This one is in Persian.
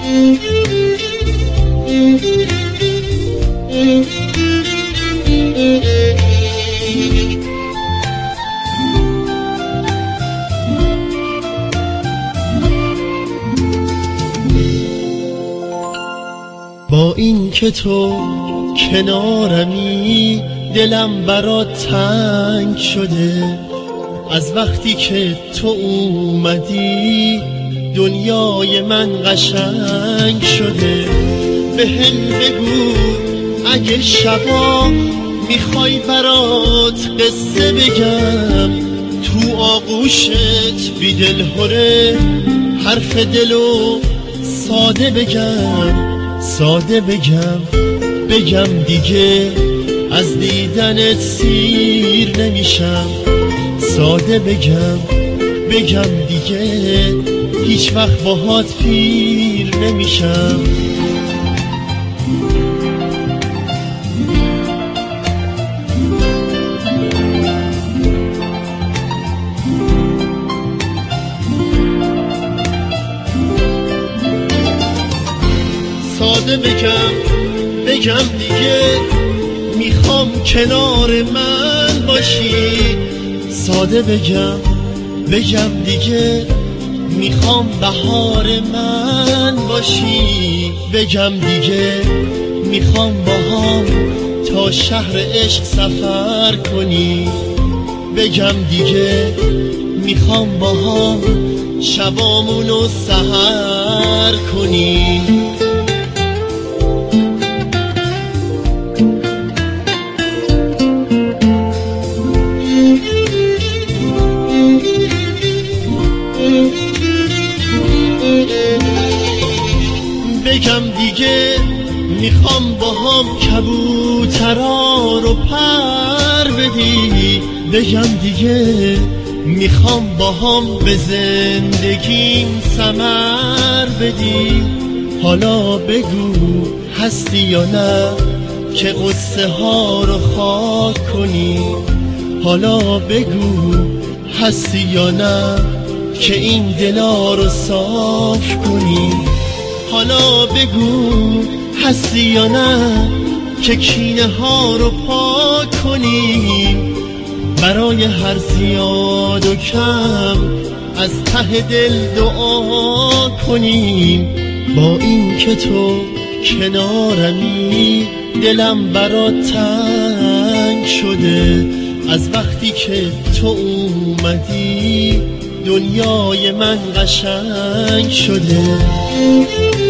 با این که تو کنارمی دلم برات تنگ شده، از وقتی که تو اومدی دنیای من قشنگ شده. به هم بگو اگه شبا میخوای برات قصه بگم، تو آغوشت بی دلهره حرف دلو ساده بگم دیگه از دیدنت سیر نمیشم. ساده بگم دیگه هیچ وقت باهات پیر نمیشم. ساده بگم دیگه میخوام کنار من باشی. ساده بگم دیگه میخوام بهار من باشی. بگم دیگه میخوام باهام تا شهر عشق سفر کنی. بگم دیگه میخوام باهام شبامونو سحر کنی. بگم دیگه میخوام باهام کبوترا رو پر بدی. بگم دیگه میخوام باهام به زندگیم ثمر بدی. حالا بگو هستی یا نه که قصه ها رو خاک کنی. حالا بگو هستی یا نه که این دلا رو صاف کنی. حالا بگو هستی یا نه که کینه ها رو پاک کنیم. برای هر زیاد و کم از ته دل دعا کنیم. با این که تو کنارمی دلم برات تنگ شده، از وقتی که تو اومدی دنیای من قشنگ شده.